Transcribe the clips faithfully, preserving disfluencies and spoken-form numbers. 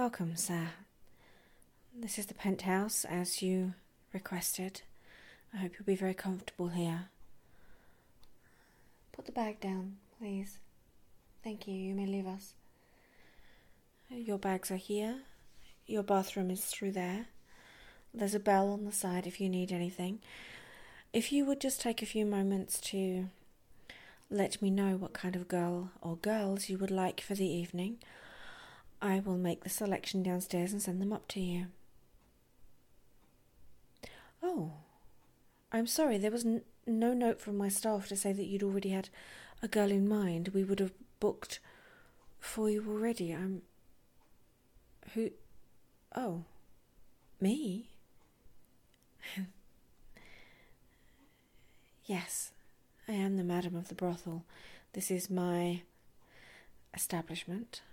Welcome, sir. This is the penthouse, as you requested. I hope you'll be very comfortable here. Put the bag down, please. Thank you. You may leave us. Your bags are here. Your bathroom is through there. There's a bell on the side if you need anything. If you would just take a few moments to let me know what kind of girl or girls you would like for the evening, I will make the selection downstairs and send them up to you. Oh, I'm sorry, there was n- no note from my staff to say that you'd already had a girl in mind. We would have booked for you already. I'm... Who... Oh, me? Yes, I am the madam of the brothel. This is my establishment.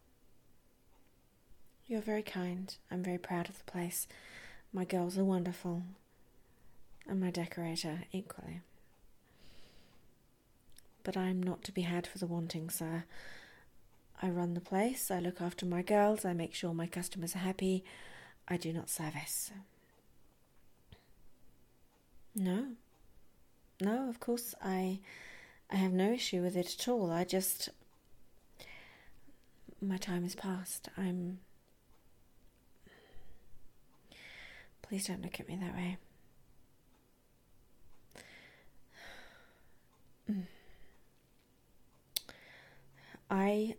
You're very kind. I'm very proud of the place. My girls are wonderful. And my decorator equally. But I'm not to be had for the wanting, sir. I run the place, I look after my girls, I make sure my customers are happy. I do not service. No. No, of course, I I have no issue with it at all. I just... My time is past. I'm... Please don't look at me that way. I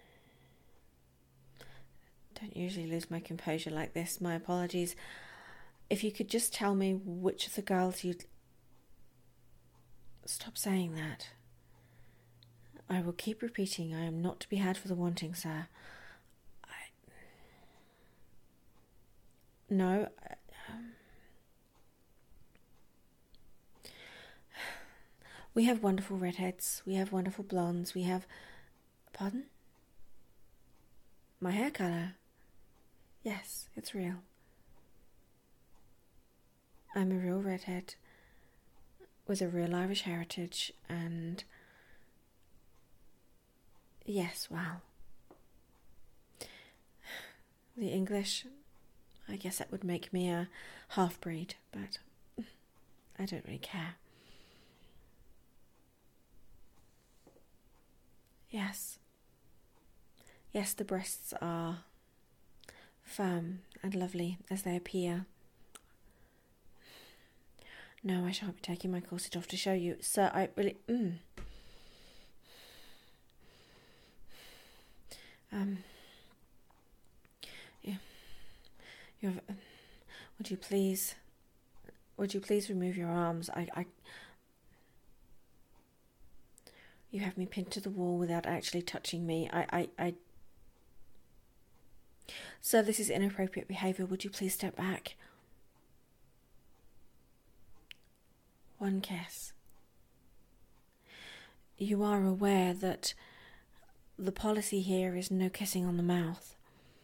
don't usually lose my composure like this. My apologies. If you could just tell me which of the girls you'd... Stop saying that. I will keep repeating, I am not to be had for the wanting, sir. I... No. Um... We have wonderful redheads. We have wonderful blondes. We have... Pardon? My hair colour? Yes, it's real. I'm a real redhead with a real Irish heritage and... Yes, well... The English... I guess that would make me a half-breed, but I don't really care. Yes. Yes, the breasts are firm and lovely as they appear. No, I shan't be taking my corset off to show you. Sir, I really... Mm. Um... Yeah. You're... Would you please... Would you please remove your arms? I... I You have me pinned to the wall without actually touching me. I, I, I... Sir, this is inappropriate behaviour. Would you please step back? One kiss. You are aware that the policy here is no kissing on the mouth.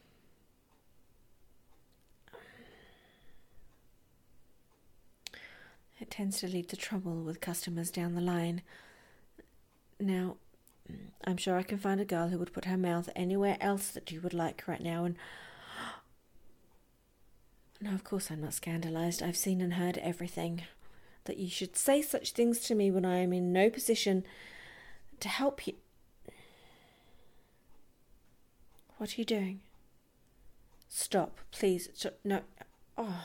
It tends to lead to trouble with customers down the line. Now, I'm sure I can find a girl who would put her mouth anywhere else that you would like right now, and... No, of course I'm not scandalised. I've seen and heard everything. That you should say such things to me when I am in no position to help you... What are you doing? Stop, please. Stop. No. Oh.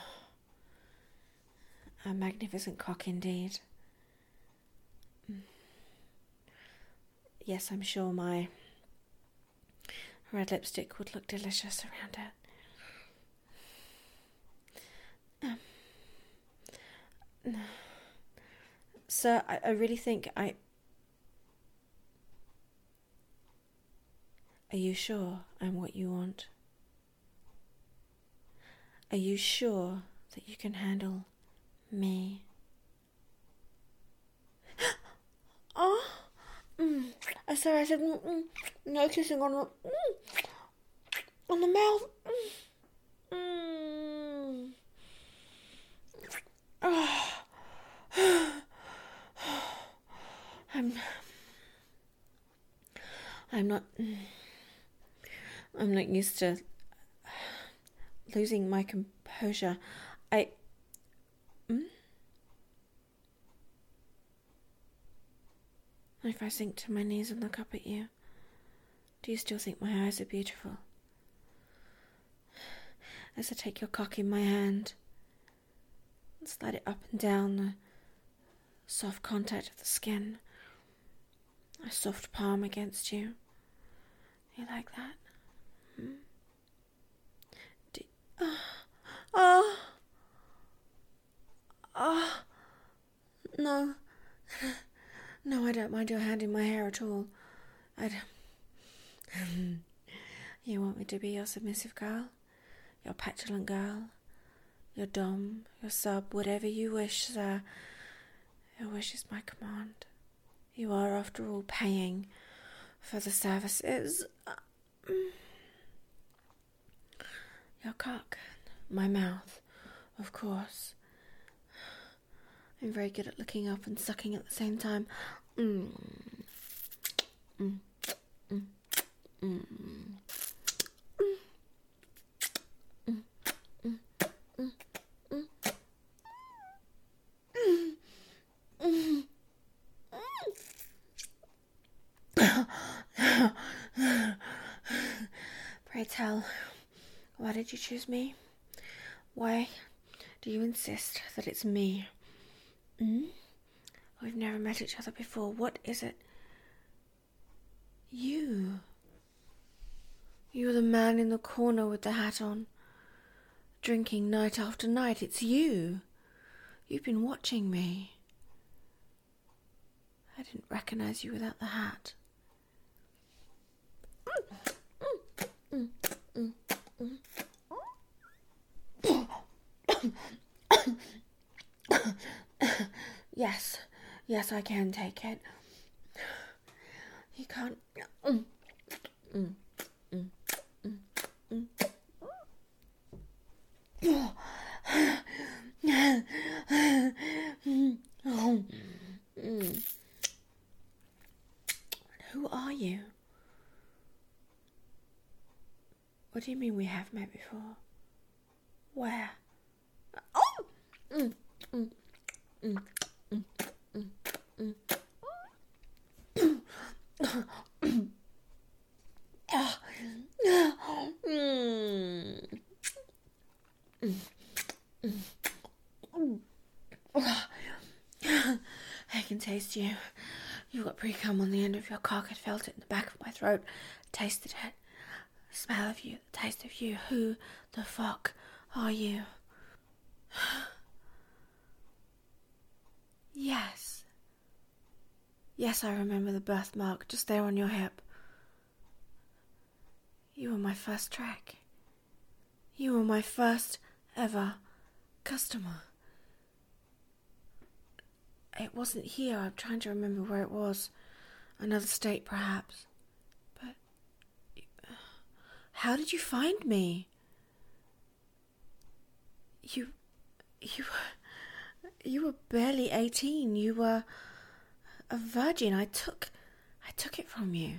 A magnificent cock indeed. Yes, I'm sure my red lipstick would look delicious around it. Um, no. Sir, I, I really think I... Are you sure I'm what you want? Are you sure that you can handle me? Oh! Mm. I sorry, I said mm, mm, no kissing on the mm, on the mouth. Mm. Oh. I'm I'm not I'm not used to losing my composure. I... Hmm? If I sink to my knees and look up at you, do you still think my eyes are beautiful? As I take your cock in my hand and slide it up and down the soft contact of the skin, a soft palm against you. You like that? Hmm? Do, oh, oh, oh, no, no, I don't mind your hand in my hair at all. I don't. You want me to be your submissive girl? Your petulant girl? Your dom? Your sub? Whatever you wish, sir. Your wish is my command. You are, after all, paying for the services. Your cock. My mouth. Of course. I'm very good at looking up and sucking at the same time. Mm. Mm. Mm. Mm. Pray tell, why did you choose me? Why do you insist that it's me? Hmm? We've never met each other before. What is it? You. You're the man in the corner with the hat on, drinking night after night. It's you. You've been watching me. I didn't recognize you without the hat. Mm, mm, mm, mm. Yes, yes, I can take it. You can't. Mm, mm, mm, mm, mm. Oh. Mm. Who are you? What do you mean we have met before? Where? Oh! Mm, mm, mm, mm, mm, mm. I can taste you. You've got pre-cum on the end of your cock. I felt it in the back of my throat. Tasted it. The smell of you. The taste of you. Who the fuck are you? Yes. Yes, I remember the birthmark just there on your hip. You were my first track. You were my first ever customer. It wasn't here. I'm trying to remember where it was. Another state, perhaps. But how did you find me? You, you, you were barely eighteen. You were a virgin. I took, I took it from you.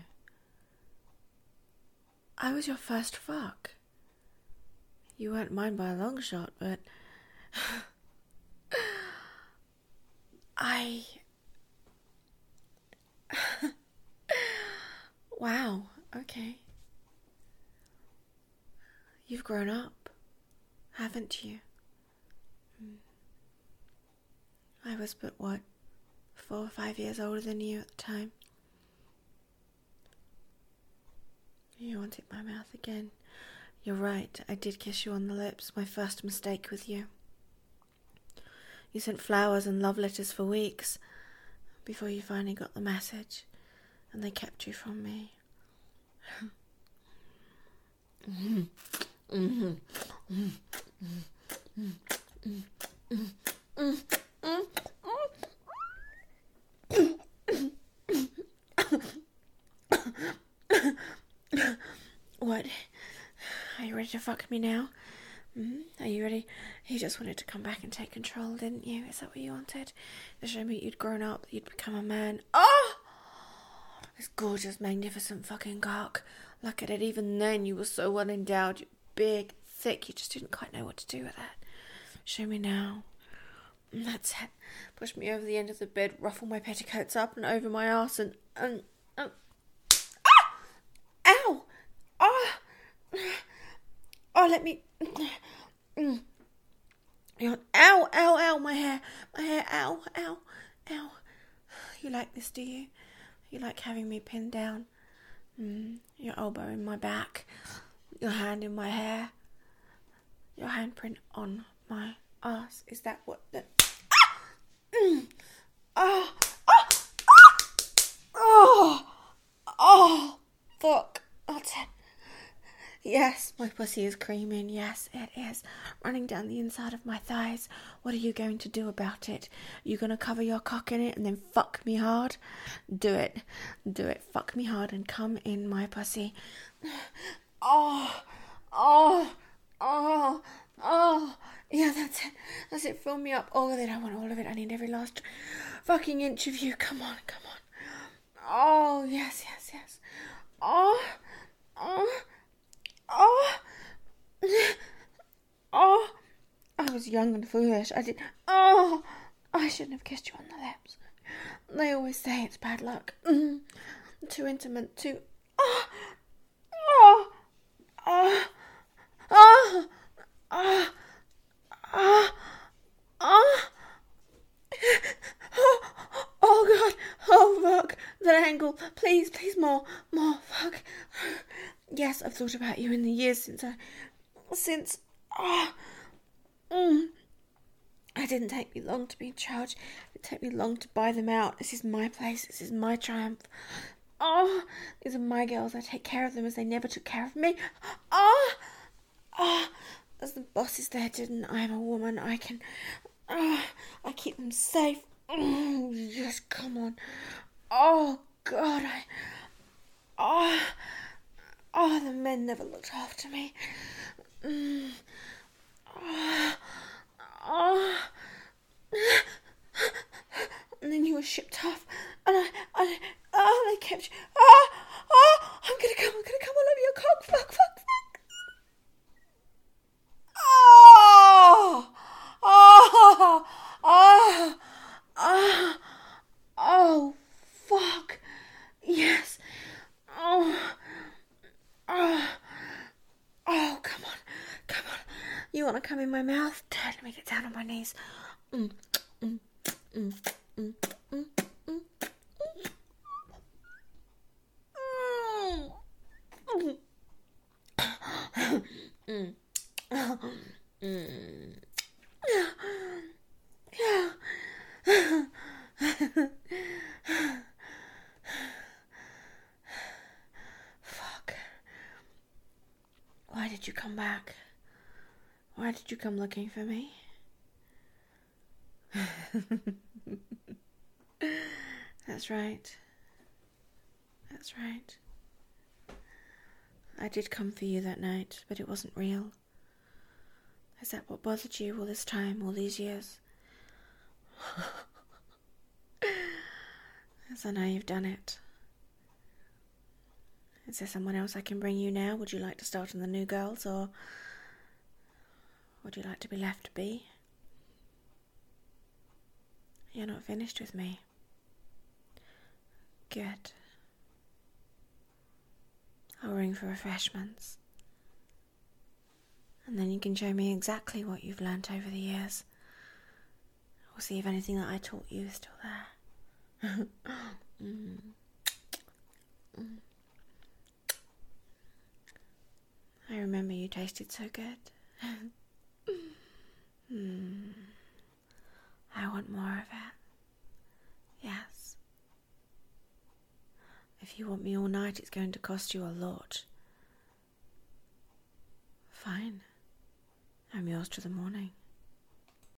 I was your first fuck. You weren't mine by a long shot, but I... Wow, okay. You've grown up, haven't you? I was but, what, four or five years older than you at the time. You wanted my mouth again. You're right, I did kiss you on the lips, my first mistake with you. You sent flowers and love letters for weeks before you finally got the message, and they kept you from me. mm-hmm. Mm-hmm. Mm-hmm. Mm-hmm. Mm-hmm. What? Are you ready to fuck me now? Mm? Are you ready? You just wanted to come back and take control, didn't you? Is that what you wanted? To show me you'd grown up, that you'd become a man. Oh! This gorgeous, magnificent fucking cock. Look at it, even then you were so well endowed. You big, thick. You just didn't quite know what to do with that. Show me now. That's it. Push me over the end of the bed, ruffle my petticoats up and over my arse, and and, and ah! Ow! Ah! Oh, let me. Mm. Ow! Ow! Ow! My hair! My hair! Ow! Ow! Ow! You like this, do you? You like having me pinned down? Mm. Your elbow in my back, your hand in my hair, your handprint on my ass. Is that what the... Mm. Oh, oh, oh, oh, fuck. That's it. Yes, my pussy is creaming. Yes, it is. Running down the inside of my thighs. What are you going to do about it? You going to cover your cock in it and then fuck me hard? Do it. Do it. Fuck me hard and come in my pussy. Oh, oh, oh, oh. Yeah, that's it. That's it. Fill me up. All of it. I want all of it. I need every last fucking inch of you. Come on, come on. Oh, yes, yes, yes. Oh, oh. Oh, oh, I was young and foolish. I did. Oh, I shouldn't have kissed you on the lips. They always say it's bad luck. Mm. Too intimate, too. Oh, oh, oh, oh, oh, oh, oh. Oh, oh God, oh fuck, that angle, please, please more, more, fuck. Yes, I've thought about you in the years since I, since, oh, mm. It didn't take me long to be in charge, it didn't take me long to buy them out. This is my place, this is my triumph. Oh, these are my girls, I take care of them as they never took care of me. Oh, oh, as the boss is there, didn't I? I'm a woman, I can, oh, I keep them safe. Oh, yes, come on. Oh, God, I, oh, oh, the men never looked after me. Mm. Oh, oh. And then you were shipped off, and I, I, oh, they kept you. Oh, oh, I'm gonna come, I'm gonna come all over your cock. Fuck, fuck, fuck. Oh, oh, oh, oh, oh, fuck. Yes. Oh, oh, oh, come on, come on. You want to come in my mouth? Let me get down on my knees. Mm, mm, mm, mm, mm, mm, mm, mm, mm. Yeah. Fuck. Why did you come back? Why did you come looking for me? That's right. That's right. I did come for you that night, but it wasn't real. Is that what bothered you all this time, all these years? Yes, I know you've done it. Is there someone else I can bring you now? Would you like to start on the New Girls, or would you like to be left be? You're not finished with me. Good. I'll ring for refreshments. And then you can show me exactly what you've learnt over the years. We'll see if anything that I taught you is still there. mm. Mm. I remember you tasted so good. mm. I want more of it. Yes. If you want me all night, it's going to cost you a lot. Fine. I'm yours till the morning.